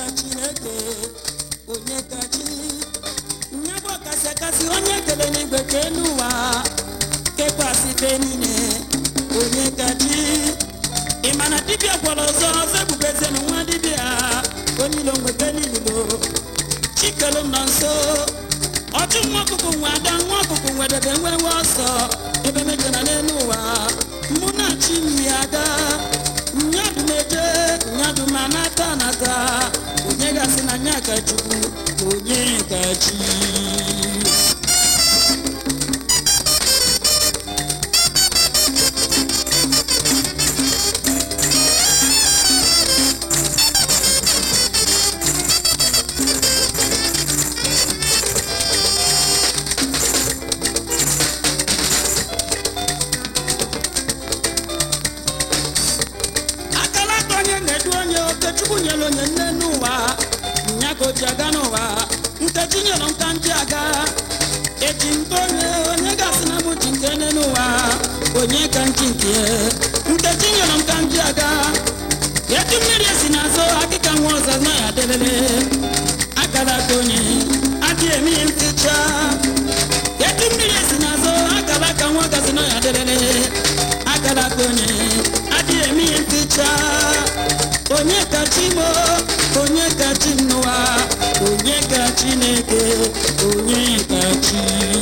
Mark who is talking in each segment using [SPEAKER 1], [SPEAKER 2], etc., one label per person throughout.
[SPEAKER 1] Chineke onye kachi nyabo kasakasi onye kele n'igwe kenuwa kekwasi benine onye kachi imana dibia kwalozo zebubeze nwa dibia onilo ngwe kenilo chikelo nonso otu nwakuku nwada nwakuku nwedebe nwewe ọsọ ebe mejana n'enuwa muna chimiaga nyadu meje nyadu manata nata onye gasi na nyaka chukwu onye kachi Chinyelo nkanji aga eji ntonye onye gasi na muji nkene n'ụwa onye kanji nke nke chinyelo nkanji aga eji mmiri esi n'azụ akịka nwa ọzọ na ya delele akara tonye adị emi nticha eji mmiri esi n'azụ akara ka nwa gasi na ya delele akara tonye adị emi nticha onye kachi mo onye kachi n'ụwa onye kachi Chineke onye kachi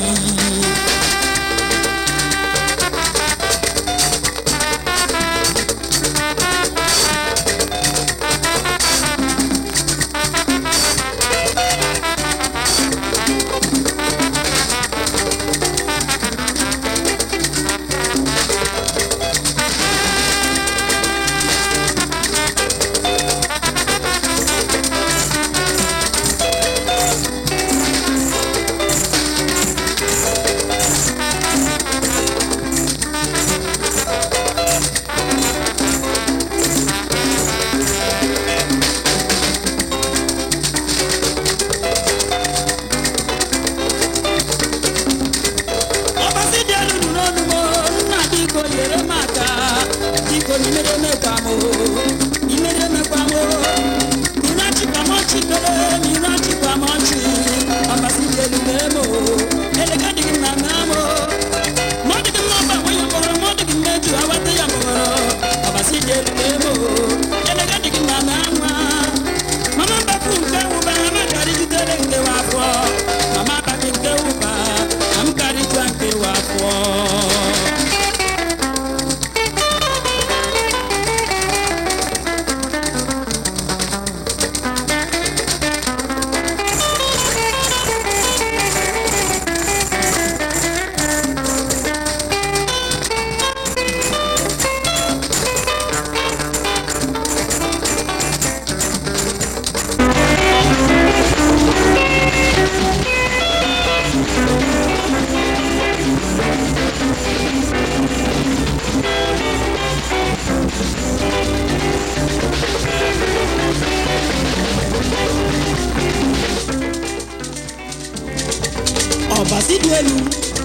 [SPEAKER 1] Obasidielu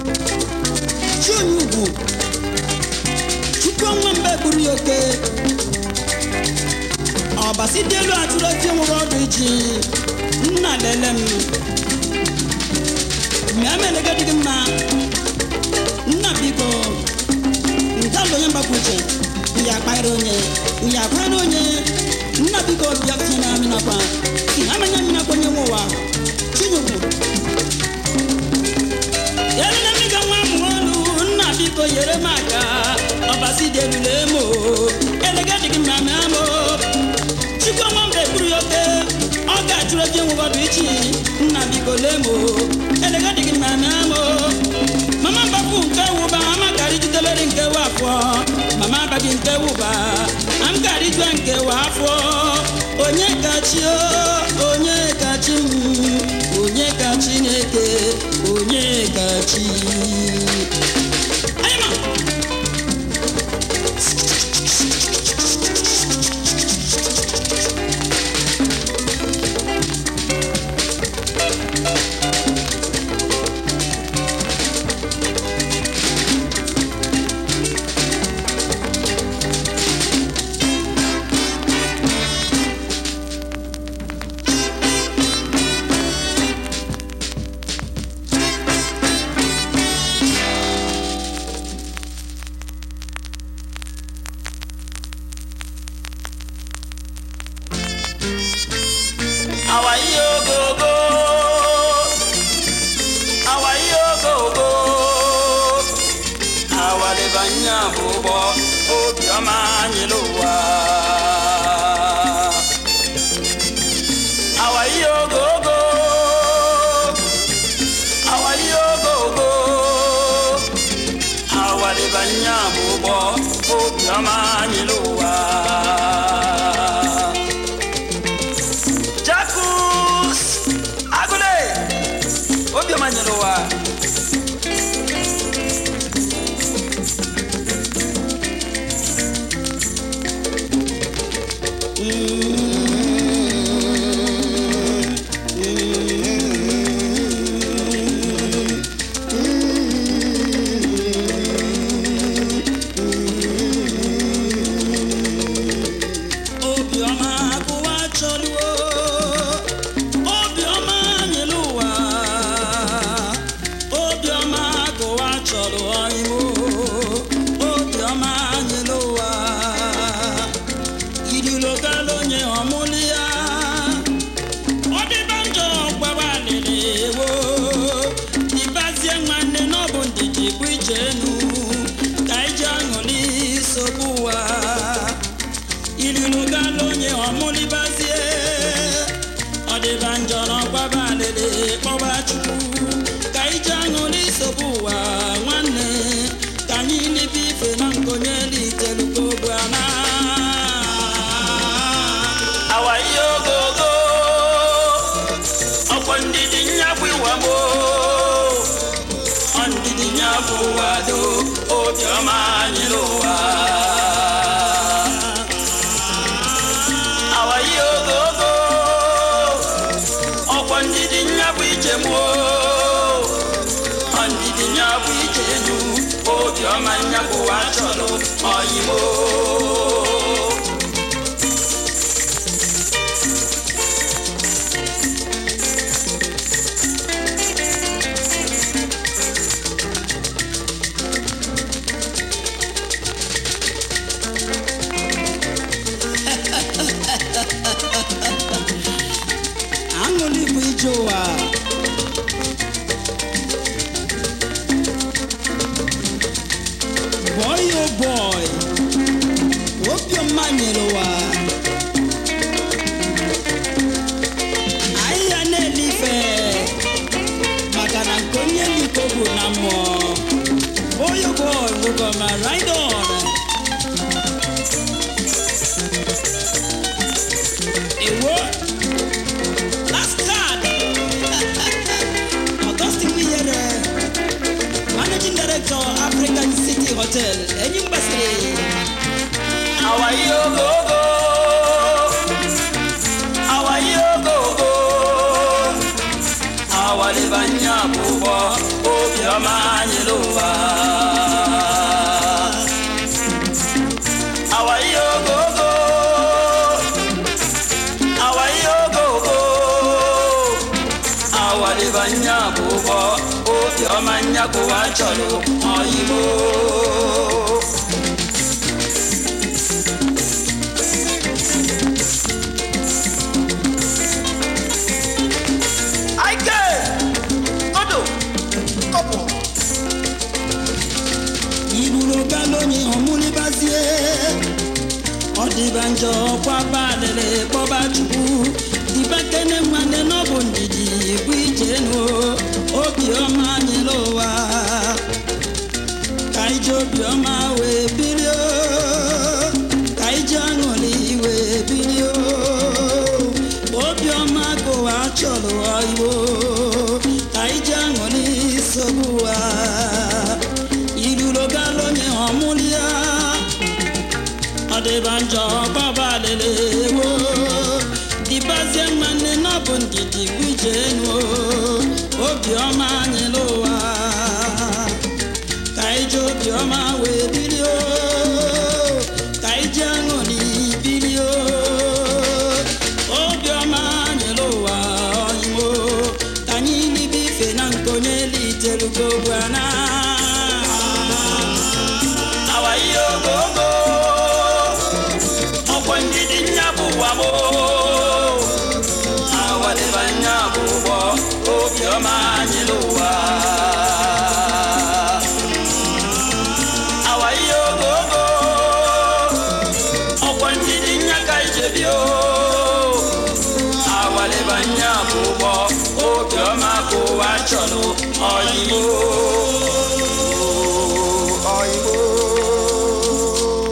[SPEAKER 1] Chunyugu Chukwangwa mbeburu yoke Obasidielu aturo tienwuro ọdụji nna lelem Miamelega digima nna biko Ntalo yamba kuche Iya kwairo onye nna biko biafina minakwa Amanya minakwa nyemowa Chunyugu Yelena miga mwamu nna biko yere maka Obasidielu lemo Elega digima mamo Chukwa mwambe buru yoke Oga churo jengu waduichi nna biko lemo Elega digima mamo Mama babu nke wuba mama kari jitelere nke wafo Mama bagi nke wuba am kari jwa nke wafo Onye kachi onye kachi onye kachi neke onye kachi Ayama obiọma anyị n'ụwa. Jacques Agụle obiọma anyị n'ụwa. Obiọma anyị n'ụwa. Awayi ogogo ọkwa ndidi nya bụ ije mụọ, ndidi nya bụ ije enu. Obiọma nya bụ ụwa chọrọ ọyịmọ. Boy, oh boy, obiọma anyị n'ụwa. Anyị na-elife maka na nke onye liko bụ na mmụọ. Boy, oh boy, obiọma, ride on. Ewo, last card. Augustine Wiyere, Managing Director, African City Hotel, Enyimbasse. Awayi ogogo, awayi ogogo, awale banya bubo, obiọma anyị n'ụwa. Awayi ogogo, awayi ogogo, awale banya bubo, obiọma nya kụwa chọrọ ọyịmọ. Ọdịbanjọ kwaba lele kpọba Chukwu, dibakene nwanne n'ọbụ ndidi bụ ije nu. Obiọma anyị n'ụwa. Ka ije obiọma wee bilie, ka ije aṅụrị wee bilie. Obiọma kụwa chọrọ ọyịmọ, ka ije aṅụrị sogbu ụwa. Irulogala onye ọmụlị ya. Ọdịbanjọ baba lele wo, dibazie nwanne n'ọbụ ndidi bụ ije enu. Obiọma anyị n'ụwa. Ka ije obiọma wee bilie, ka ije aṅụrị bilie. Obiọma anyị n'ụwa ọyịmọ, ka anyị libe ife na nke onye literugo gwana. Awayi ogogo ndidi nya bụ ụwa mụ. Awale banya bubo, obiọma anyị n'ụwa. Awayi ogogo ọkwa ndidi nya ka ije bio. Awale banya bubo, obiọma kụwa chọrọ ọyịmọ.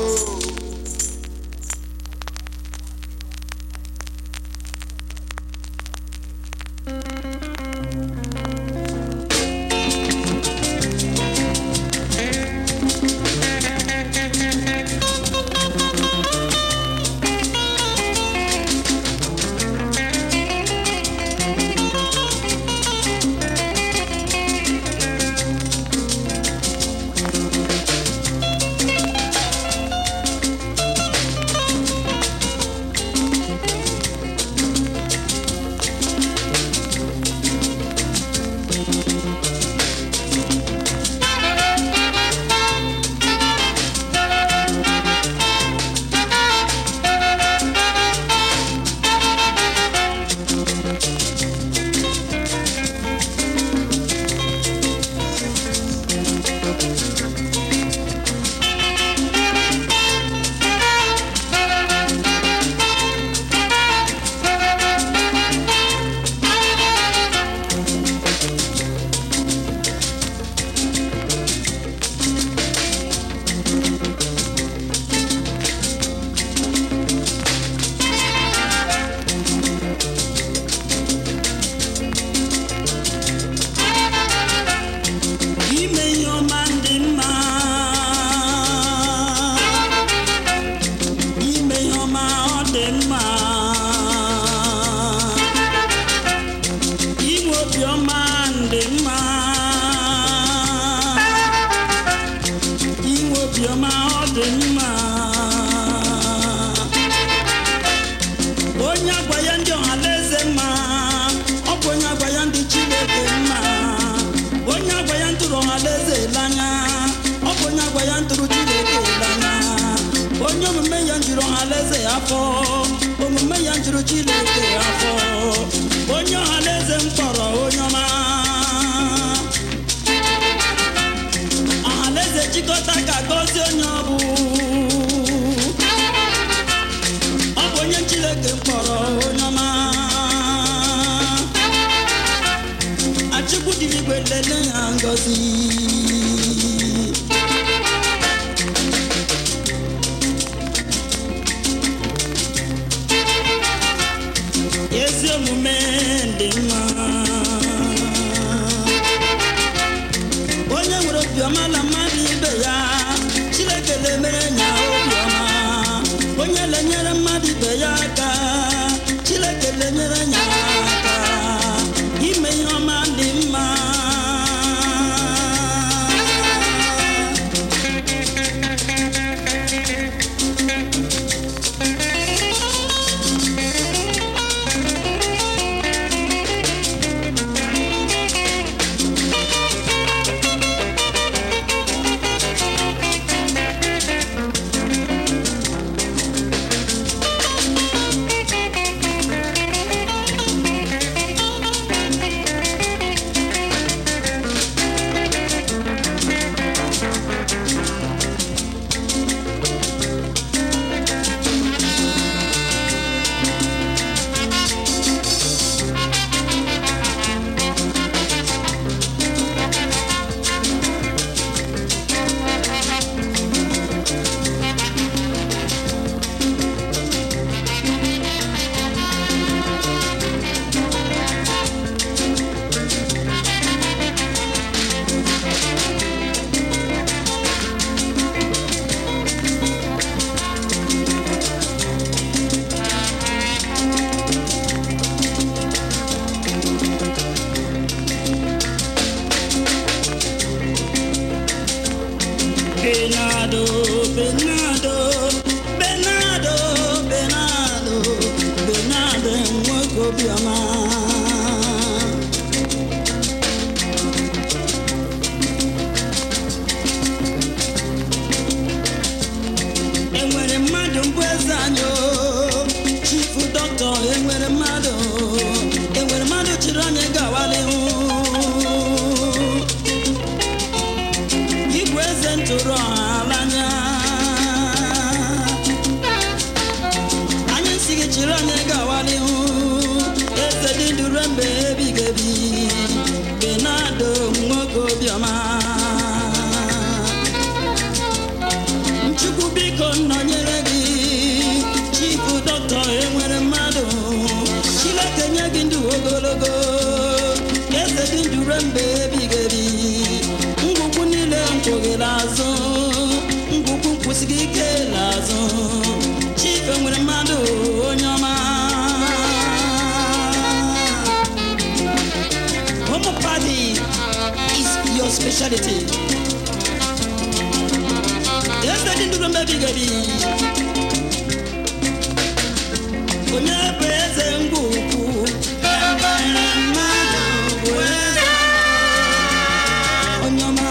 [SPEAKER 1] obiọma ndị mma inwe obiọma ọ dị mma onye agwa ya ndị ọhanaeze mma ọ bụ onye agwa ya ndị Chineke mma onye agwa ya ntụrụ ọhanaeze l'anya ọ bụ onye agwa ya ntụrụ Chineke l'anya onye omume ya njiri ọhanaeze afọ omume ya njiri Chineke afọ onye ọhanaeze mkpọrọ onye ọma ọhanaeze chịkọta ka gọzie onye ọ bụ onye Chineke mkpọrọ onye ọma Achukwu dị n'igwe lele ya ngọzi ezi omume dị mma onye nwere obiọma na mmadụ ibe ya Chineke na-emere ya obiọma onye lenyere mmadụ ibe ya aka Chineke lenyere ya aka ime ihe ọma dị mma Benado, Benado, Benado, Benado, Benado, mwoko biama. Enwere mmadụ mbwezanyo, chifu doctor, enwere mmadụ chiri onye gawale hụ. Ntụrụ ọhalanya anyị si gị chiri onye gawali hụ eze dị ndụ mgbe ebighị ebi Benado nwoke obiọma Chukwu biko nọnyere gị chifu dọkịta enwere mmadụ Chineke nye gị ndụ ogologo eze dị ndụ mgbe ebighị ebi ngwugwu niile nkwụghịla azụ ngwugwu nkwụsịghị ike l'azụ Chife nwere mmadụ onye ọma Homeopathy is your specialty eze dị ndụ mgbe ebighị ebi onye bụ eze ngwugwu enwere mmadụ bụ eze onye ọma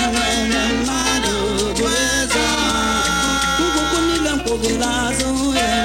[SPEAKER 1] ngwugwu niile nkwụghịla azụ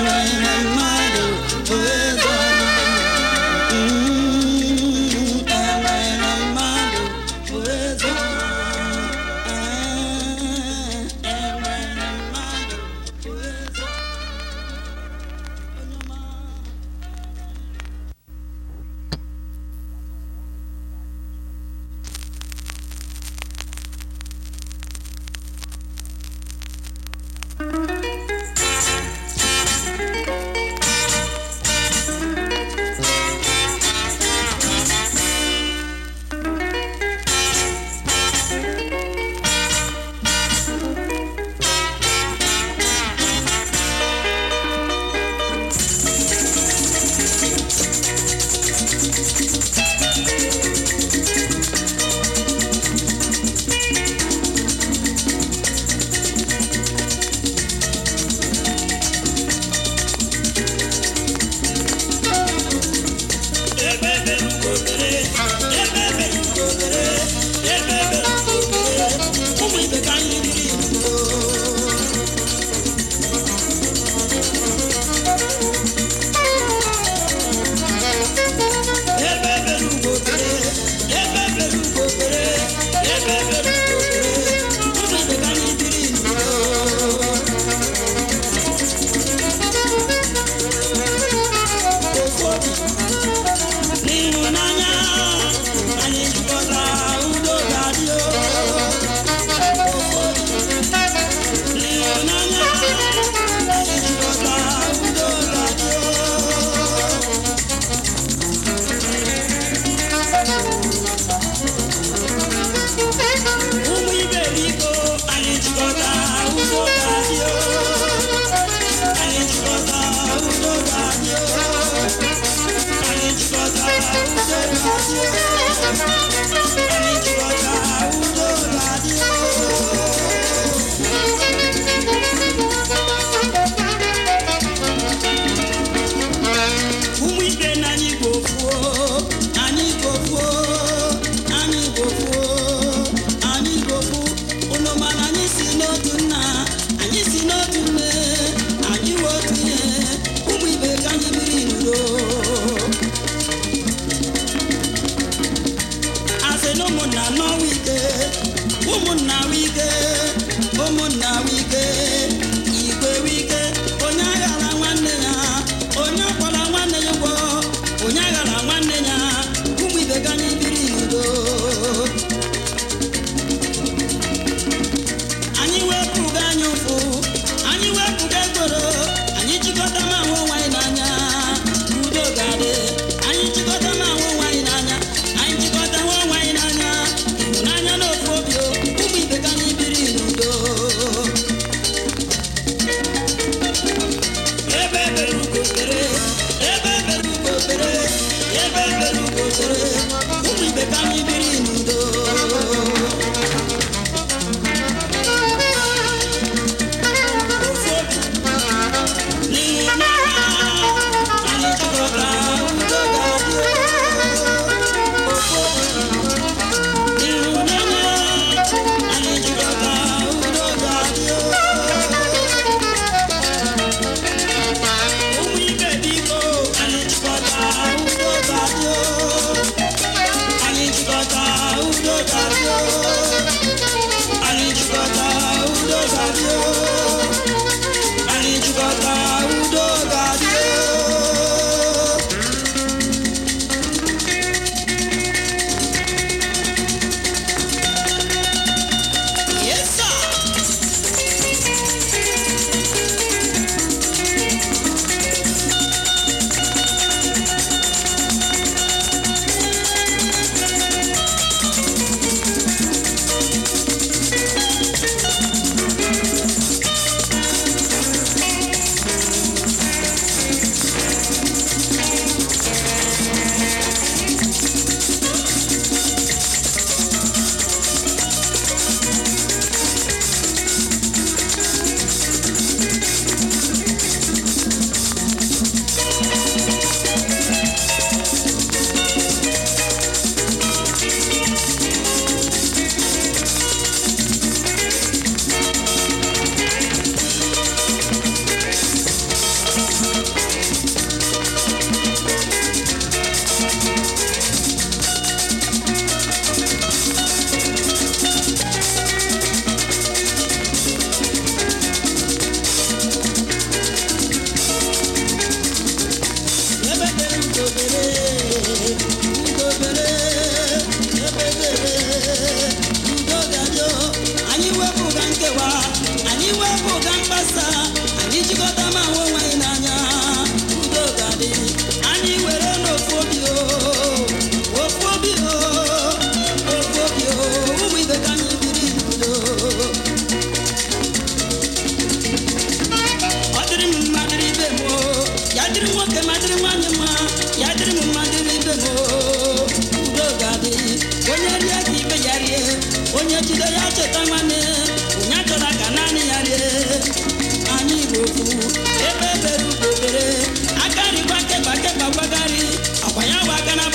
[SPEAKER 1] Akari kwa keba keba bagari, akwanya wakana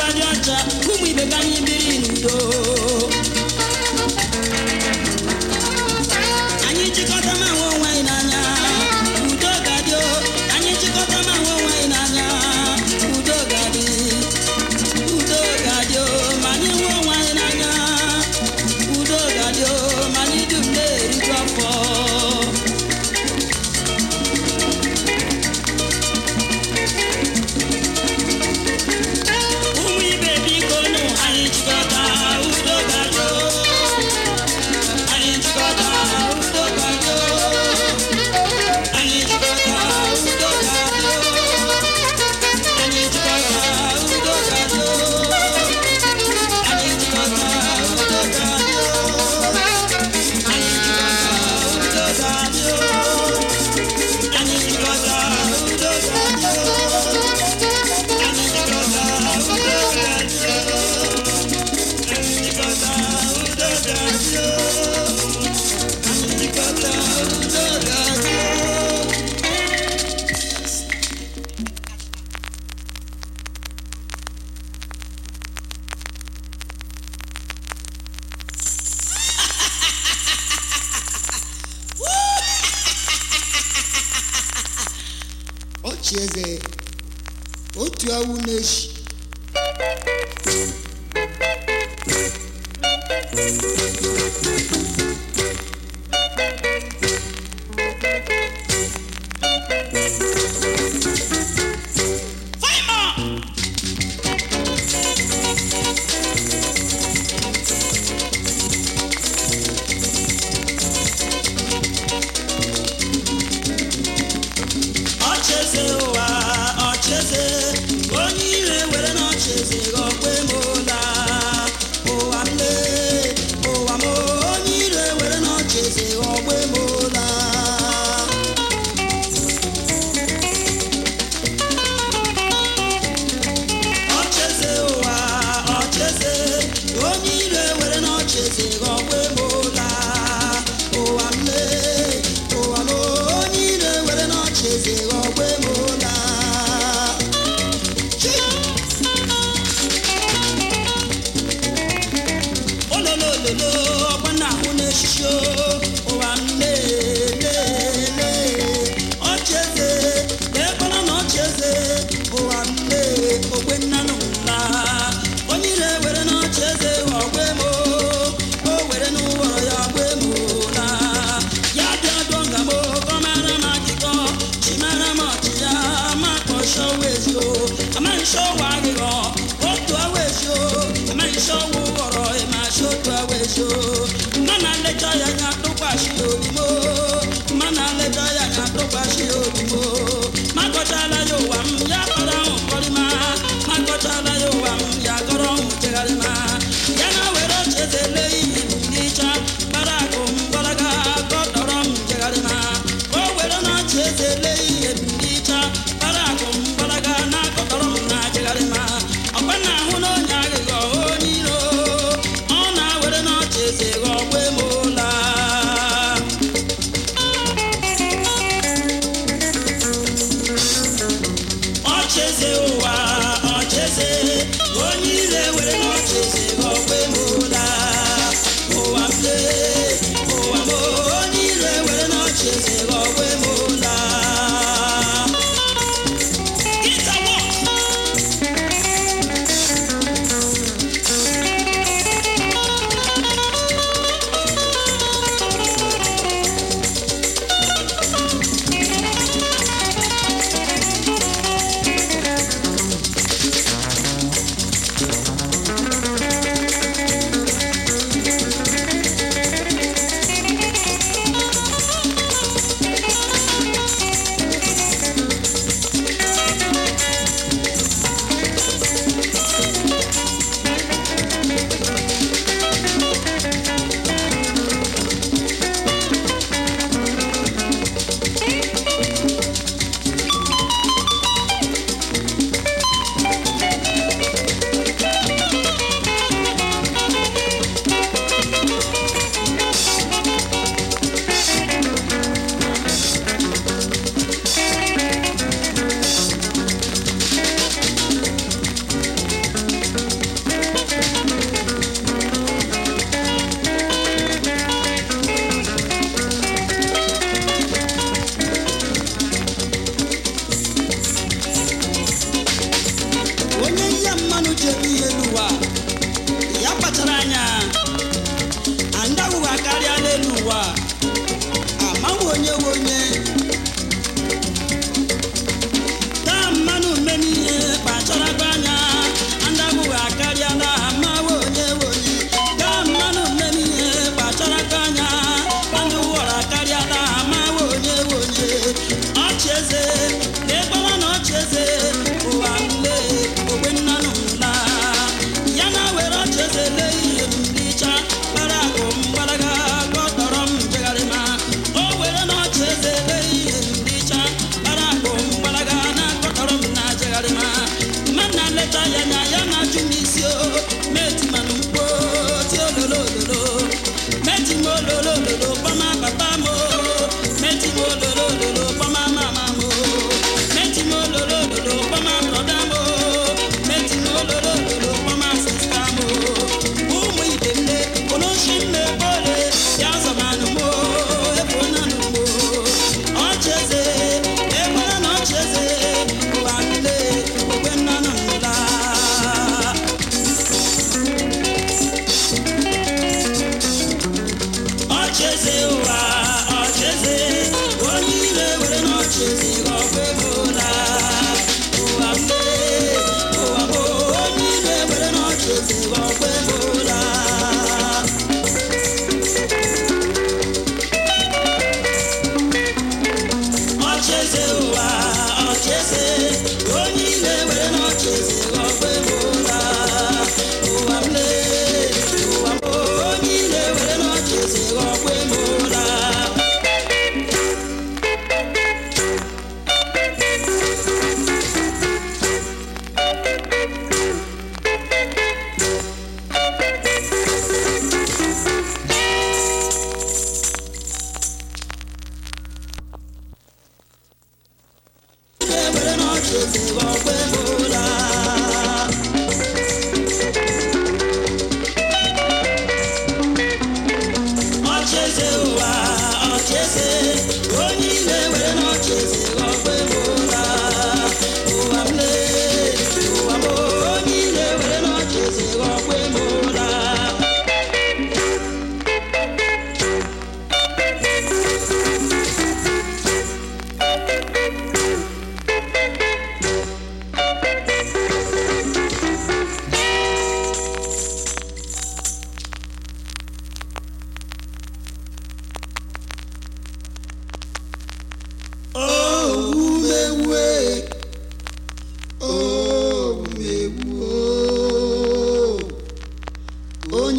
[SPEAKER 2] ọchịeze otu awụ na-eshi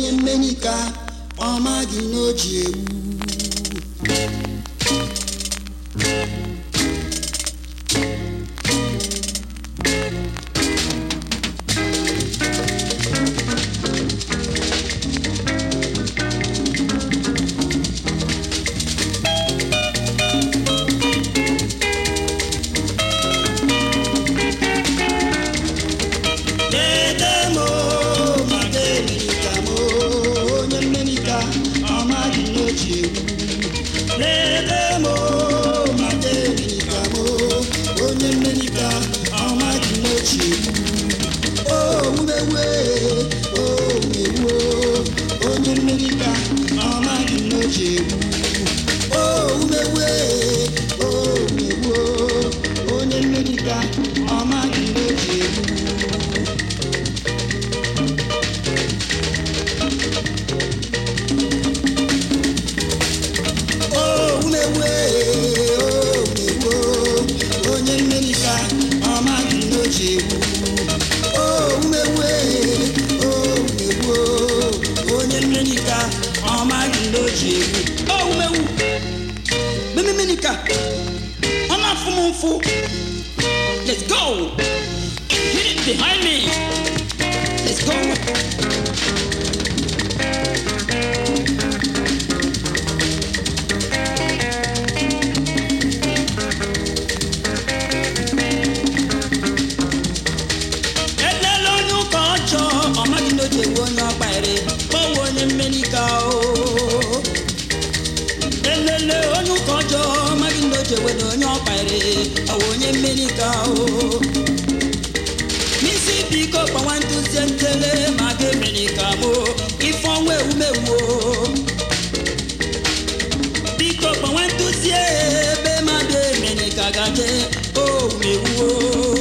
[SPEAKER 2] onye mmenika ọma gị n'oji egwu
[SPEAKER 1] Let's go! Hit it behind me! Let's go! Missy Pico, I want to send my Dominicamo. If I will, Pico, I want to see my Dominica. Oh, me, whoa.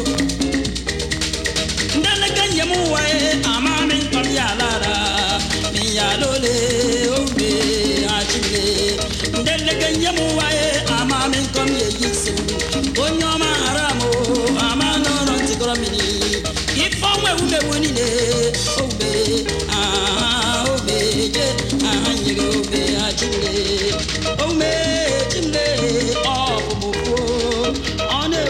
[SPEAKER 1] Then again, Yamu, I'm a man from Yalara, Miyalole, oh, me, actually. Then again, Yamu, I'm a man from Yayisu. If I were winning it, obey, obey, you obey, oh, me, on a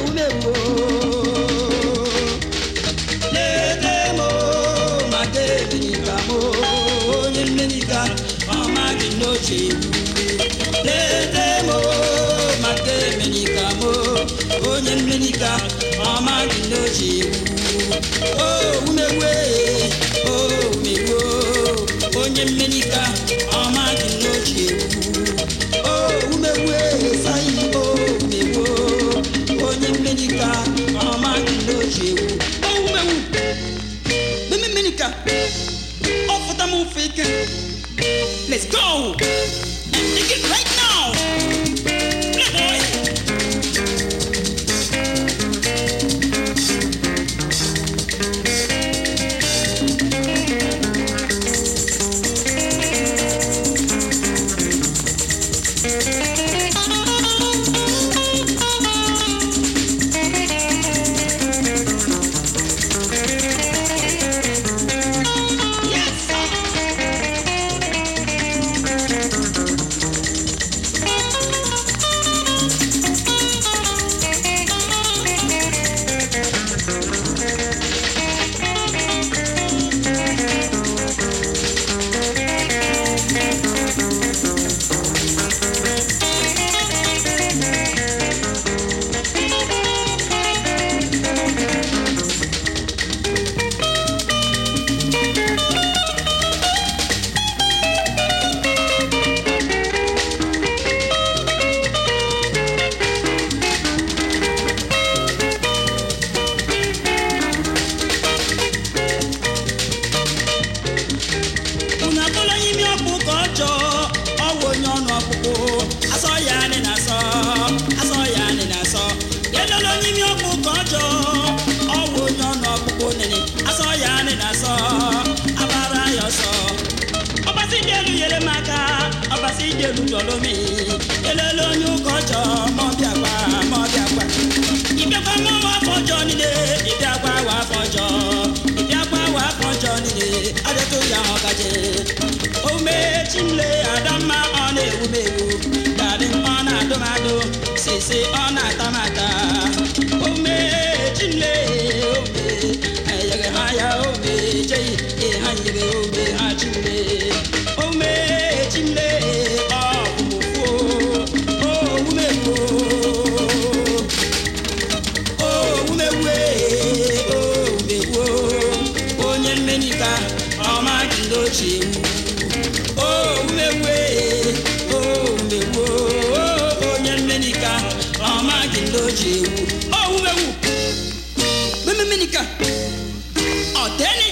[SPEAKER 1] let them all, my David, oh, Yemenica, oh, my Ginochi, let them all, my David, oh, Yemenica, oh, my Ginochi. Oh, me way, oh, me wo, oh, Yemenica, oh, my Ginochi. Oh, me way, say, oh, me wo, oh, Yemenica, oh, my Ginochi. Oh, me Yemenica, off of the movie. Let's go, and take it right now. Play, boy. Johnny, I don't know. chimle adama ona ewumewu dadi ona domado sese ona tamata ome chimle ome ayege haya ome jei e hanyege ome ha chimle ome chimle o umewu onye mmenika ọma jindochi onye mmenika ọma jindochi mmenika ọdeni